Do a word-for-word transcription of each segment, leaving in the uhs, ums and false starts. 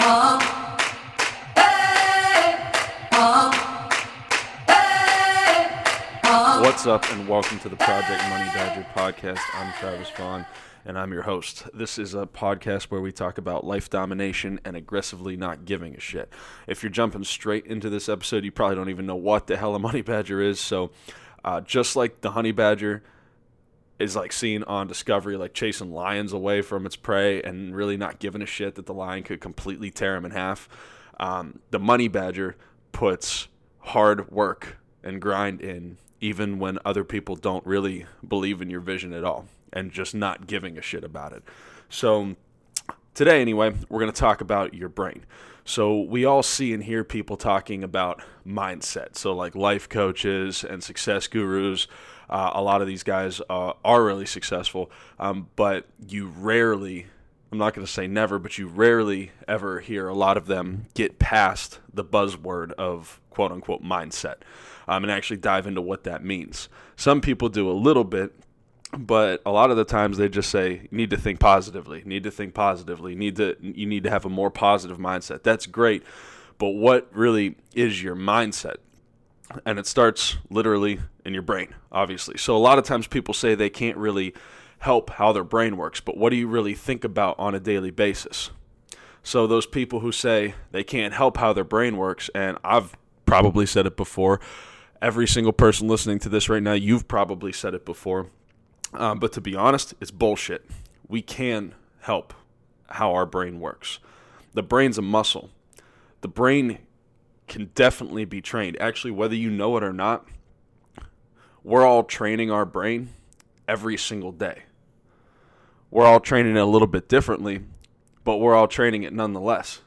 What's up, and welcome to the Project Money Badger podcast. I'm Travis Vaughn, and I'm your host. This is a podcast where we talk about life domination and aggressively not giving a shit. If you're jumping straight into this episode, you probably don't even know what the hell a money badger is. So uh, just like the honey badger is like seen on Discovery, like chasing lions away from its prey and really not giving a shit that the lion could completely tear him in half, um, the money badger puts hard work and grind in even when other people don't really believe in your vision at all and just not giving a shit about it. So today, anyway, we're going to talk about your brain. So we all see and hear people talking about mindset. So like life coaches and success gurus, uh, a lot of these guys uh, are really successful, um, but you rarely, I'm not going to say never, but you rarely ever hear a lot of them get past the buzzword of quote-unquote mindset. Um, and actually dive into what that means. Some people do a little bit, but a lot of the times they just say, you need to think positively, need to think positively, need to, you need to have a more positive mindset. That's great, but what really is your mindset? And it starts literally in your brain, obviously. So a lot of times people say they can't really help how their brain works, but what do you really think about on a daily basis? So those people who say they can't help how their brain works, and I've probably said it before, every single person listening to this right now, you've probably said it before. Um, but to be honest, it's bullshit. We can help how our brain works. The brain's a muscle. The brain can definitely be trained. Actually, whether you know it or not, we're all training our brain every single day. We're all training it a little bit differently, but we're all training it nonetheless.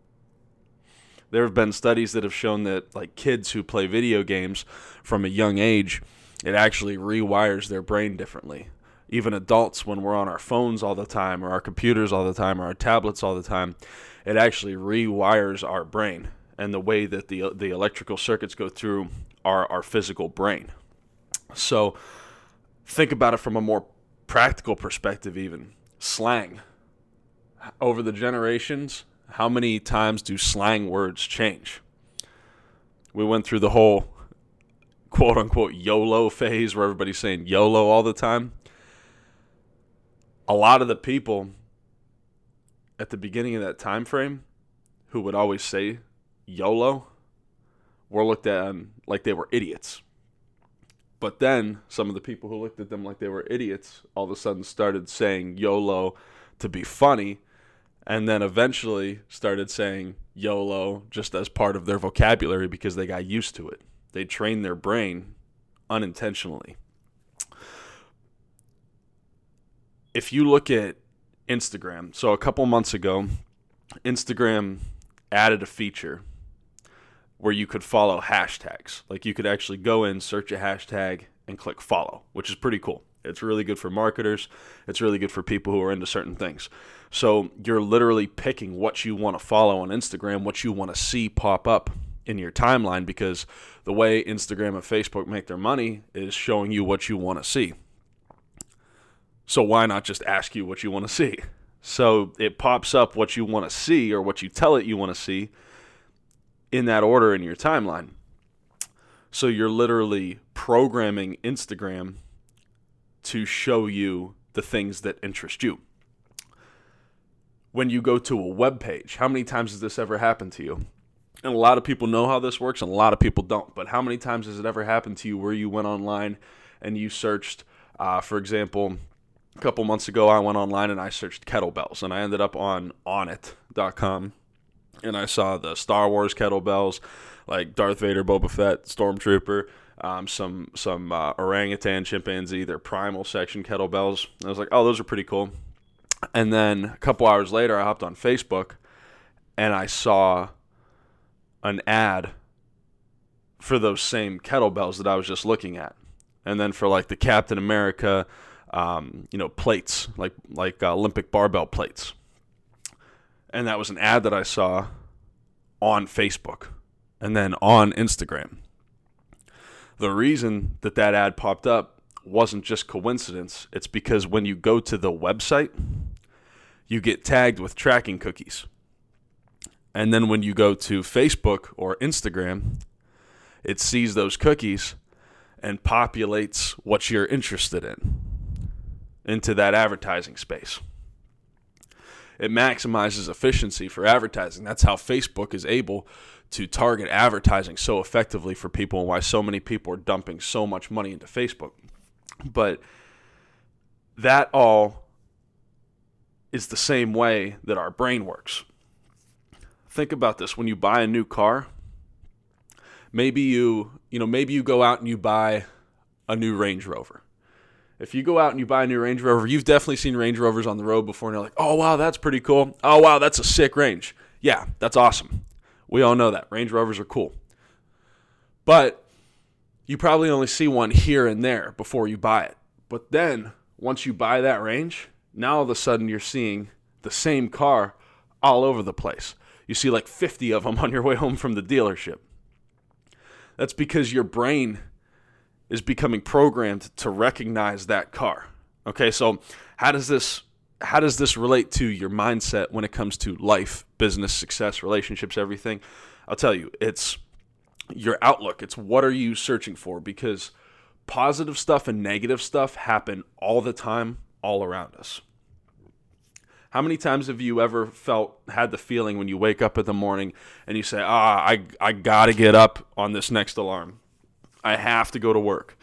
There have been studies that have shown that like kids who play video games from a young age, it actually rewires their brain differently. Even adults, when we're on our phones all the time or our computers all the time or our tablets all the time, it actually rewires our brain and the way that the the electrical circuits go through our, our physical brain. So think about it from a more practical perspective even. Slang. Over the generations, how many times do slang words change? We went through the whole quote-unquote YOLO phase where everybody's saying YOLO all the time. A lot of the people at the beginning of that time frame who would always say YOLO were looked at like they were idiots. But then some of the people who looked at them like they were idiots all of a sudden started saying YOLO to be funny, and then eventually started saying YOLO just as part of their vocabulary because they got used to it. They trained their brain unintentionally. If you look at Instagram, so a couple months ago, Instagram added a feature where you could follow hashtags. Like you could actually go in, search a hashtag, and click follow, which is pretty cool. It's really good for marketers. It's really good for people who are into certain things. So you're literally picking what you want to follow on Instagram, what you want to see pop up in your timeline, because the way Instagram and Facebook make their money is showing you what you want to see. So why not just ask you what you want to see? So it pops up what you want to see or what you tell it you want to see in that order in your timeline. So you're literally programming Instagram to show you the things that interest you. When you go to a web page, how many times has this ever happened to you? And a lot of people know how this works and a lot of people don't. But how many times has it ever happened to you where you went online and you searched, uh, for example, a couple months ago I went online and I searched kettlebells and I ended up on onnit dot com and I saw the Star Wars kettlebells like Darth Vader, Boba Fett, Stormtrooper, Um, some some uh, orangutan, chimpanzee, their primal section kettlebells. And I was like, oh, those are pretty cool. And then a couple hours later, I hopped on Facebook, and I saw an ad for those same kettlebells that I was just looking at. And then for like the Captain America, um, you know, plates, like like uh, Olympic barbell plates. And that was an ad that I saw on Facebook and then on Instagram. The reason that that ad popped up wasn't just coincidence. It's because when you go to the website, you get tagged with tracking cookies. And then when you go to Facebook or Instagram, it sees those cookies and populates what you're interested in into that advertising space. It maximizes efficiency for advertising. That's how Facebook is able to target advertising so effectively for people, and why so many people are dumping so much money into Facebook. But that all is the same way that our brain works. Think about this. When you buy a new car, maybe you, you know, maybe you go out and you buy a new Range Rover. If you go out and you buy a new Range Rover, you've definitely seen Range Rovers on the road before, and you're like, oh, wow, that's pretty cool. Oh, wow, that's a sick Range. Yeah, that's awesome. We all know that. Range Rovers are cool. But you probably only see one here and there before you buy it. But then, once you buy that Range, now all of a sudden you're seeing the same car all over the place. You see like fifty of them on your way home from the dealership. That's because your brain is becoming programmed to recognize that car. Okay, so how does this how does this relate to your mindset when it comes to life, business, success, relationships, everything? I'll tell you, it's your outlook. It's what are you searching for? Because positive stuff and negative stuff happen all the time, all around us. How many times have you ever felt, had the feeling when you wake up in the morning and you say, ah, I, I got to get up on this next alarm. I have to go to work.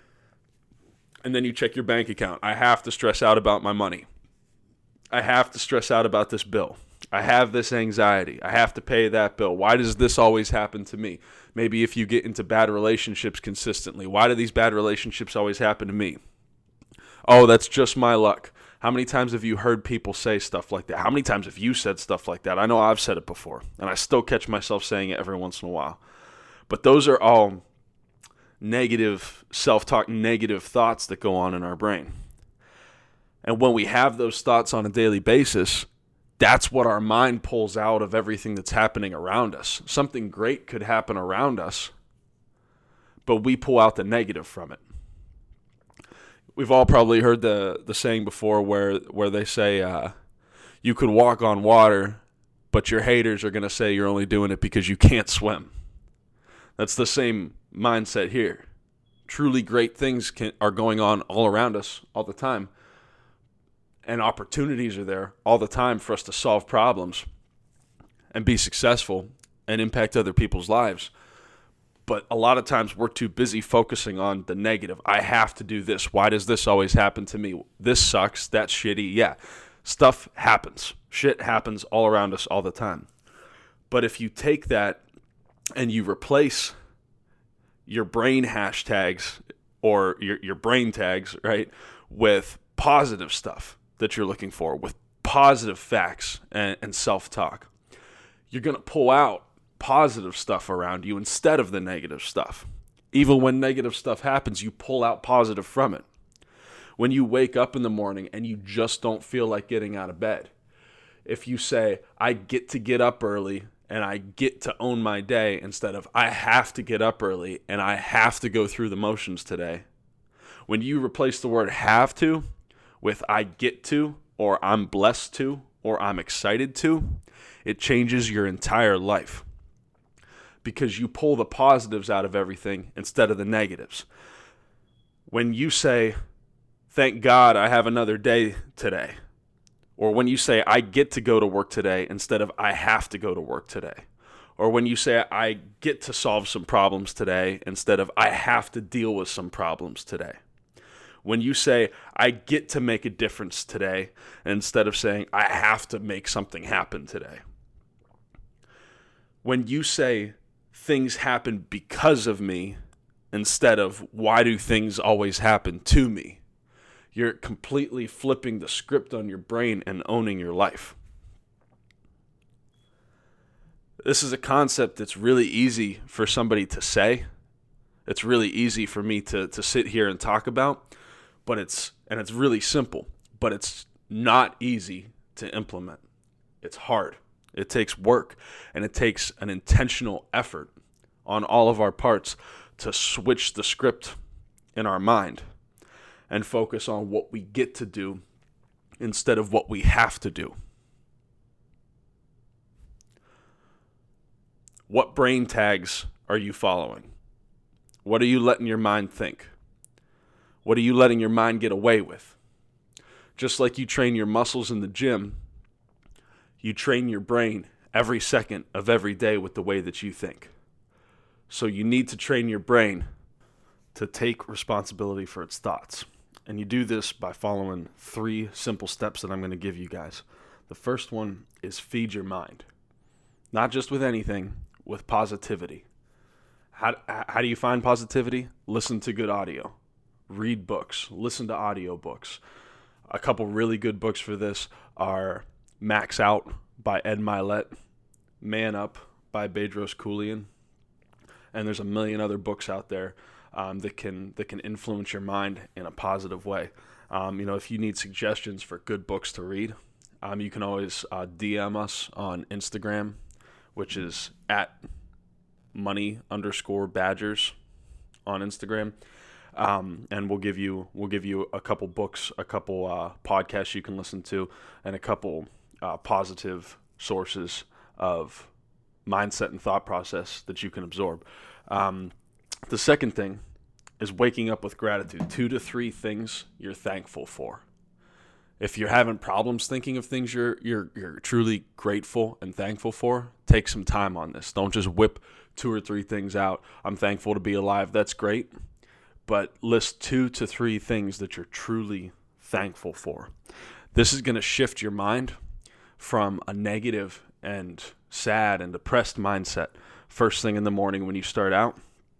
And then you check your bank account. I have to stress out about my money. I have to stress out about this bill. I have this anxiety. I have to pay that bill. Why does this always happen to me? Maybe if you get into bad relationships consistently, why do these bad relationships always happen to me? Oh, that's just my luck. How many times have you heard people say stuff like that? How many times have you said stuff like that? I know I've said it before, and I still catch myself saying it every once in a while. But those are all negative self-talk, negative thoughts that go on in our brain. And when we have those thoughts on a daily basis, that's what our mind pulls out of everything that's happening around us. Something great could happen around us, but we pull out the negative from it. We've all probably heard the, the saying before where where they say uh, you could walk on water, but your haters are going to say you're only doing it because you can't swim. That's the same mindset here. Truly great things can, are going on all around us all the time, and opportunities are there all the time for us to solve problems and be successful and impact other people's lives. But a lot of times we're too busy focusing on the negative. I have to do this. Why does this always happen to me? This sucks. That's shitty. Yeah, stuff happens. Shit happens all around us all the time. But if you take that and you replace your brain hashtags or your, your brain tags, right, with positive stuff that you're looking for, with positive facts and, and self-talk, you're going to pull out positive stuff around you instead of the negative stuff. Even when negative stuff happens, you pull out positive from it. When you wake up in the morning and you just don't feel like getting out of bed, if you say, I get to get up early and I get to own my day, instead of I have to get up early and I have to go through the motions today, when you replace the word have to with I get to, or I'm blessed to, or I'm excited to, it changes your entire life. Because you pull the positives out of everything instead of the negatives. When you say, thank God I have another day today, or when you say, I get to go to work today instead of I have to go to work today, or when you say, I get to solve some problems today instead of I have to deal with some problems today. When you say, I get to make a difference today instead of saying, I have to make something happen today. When you say, things happen because of me instead of why do things always happen to me, you're completely flipping the script on your brain and owning your life. This is a concept that's really easy for somebody to say. It's really easy for me to, to sit here and talk about, but it's and it's really simple, but it's not easy to implement. It's hard. It takes work, and it takes an intentional effort on all of our parts to switch the script in our mind and focus on what we get to do instead of what we have to do. What brain tags are you following? What are you letting your mind think? What are you letting your mind get away with? Just like you train your muscles in the gym, you train your brain every second of every day with the way that you think. So you need to train your brain to take responsibility for its thoughts. And you do this by following three simple steps that I'm going to give you guys. The first one is feed your mind. Not just with anything, with positivity. How, how do you find positivity? Listen to good audio. Read books. Listen to audiobooks. A couple really good books for this are Max Out by Ed Mylett, Man Up by Bedros Keuilian, and there's a million other books out there um, that can that can influence your mind in a positive way. Um, you know, if you need suggestions for good books to read, um, you can always uh, D M us on Instagram, which is at money underscore badgers on Instagram. Um, and we'll give you we'll give you a couple books, a couple uh, podcasts you can listen to, and a couple uh, positive sources of mindset and thought process that you can absorb. Um, the second thing is waking up with gratitude. Two to three things you're thankful for. If you're having problems thinking of things you're you're you're truly grateful and thankful for, take some time on this. Don't just whip two or three things out. I'm thankful to be alive. That's great. But list two to three things that you're truly thankful for. This is going to shift your mind from a negative and sad and depressed mindset first thing in the morning when you start out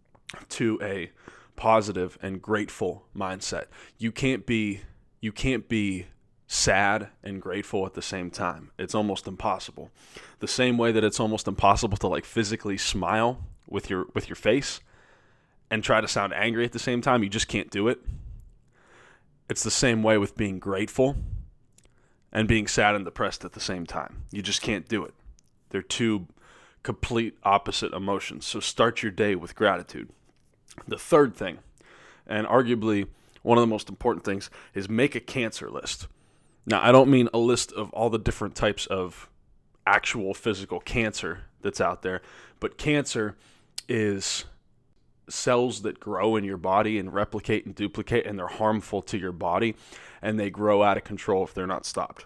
to a positive and grateful mindset. You can't be you can't be sad and grateful at the same time. It's almost impossible. The same way that it's almost impossible to like physically smile with your with your face and try to sound angry at the same time, you just can't do it. It's the same way with being grateful and being sad and depressed at the same time. You just can't do it. They're two complete opposite emotions. So start your day with gratitude. The third thing, and arguably one of the most important things, is make a cancer list. Now, I don't mean a list of all the different types of actual physical cancer that's out there, but cancer is cells that grow in your body and replicate and duplicate, and they're harmful to your body, and they grow out of control if they're not stopped.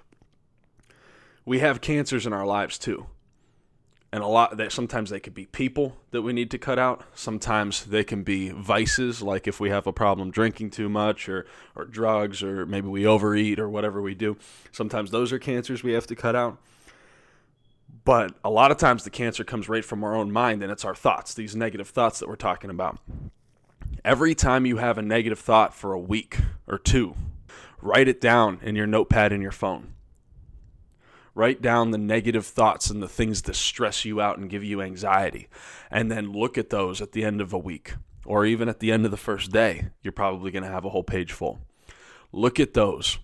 We have cancers in our lives too, and a lot that sometimes they could be people that we need to cut out. Sometimes they can be vices, like if we have a problem drinking too much, or or drugs, or maybe we overeat, or whatever we do. Sometimes those are cancers we have to cut out. But a lot of times the cancer comes right from our own mind, and it's our thoughts, these negative thoughts that we're talking about. Every time you have a negative thought for a week or two, write it down in your notepad in your phone. Write down the negative thoughts and the things that stress you out and give you anxiety, and then look at those at the end of a week, or even at the end of the first day. You're probably going to have a whole page full. Look at those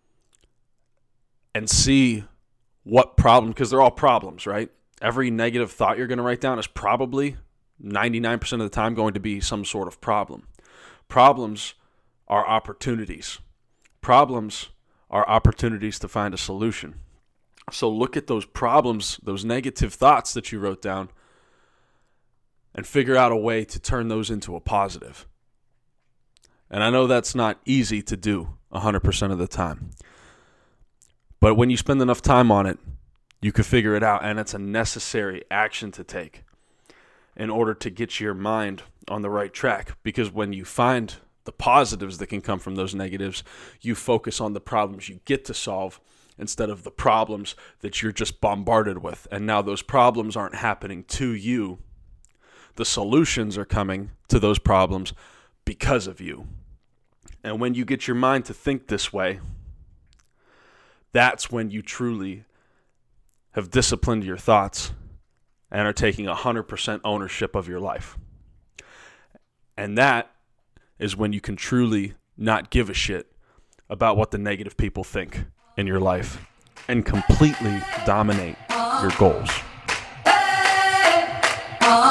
and see what problem, because they're all problems, right? Every negative thought you're going to write down is probably ninety-nine percent of the time going to be some sort of problem. Problems are opportunities. Problems are opportunities to find a solution. So look at those problems, those negative thoughts that you wrote down, and figure out a way to turn those into a positive. And I know that's not easy to do one hundred percent of the time. But when you spend enough time on it, you can figure it out, and it's a necessary action to take in order to get your mind on the right track. Because when you find the positives that can come from those negatives, you focus on the problems you get to solve instead of the problems that you're just bombarded with. And now those problems aren't happening to you. The solutions are coming to those problems because of you. And when you get your mind to think this way, that's when you truly have disciplined your thoughts and are taking one hundred percent ownership of your life. And that is when you can truly not give a shit about what the negative people think in your life and completely dominate your goals. Oh.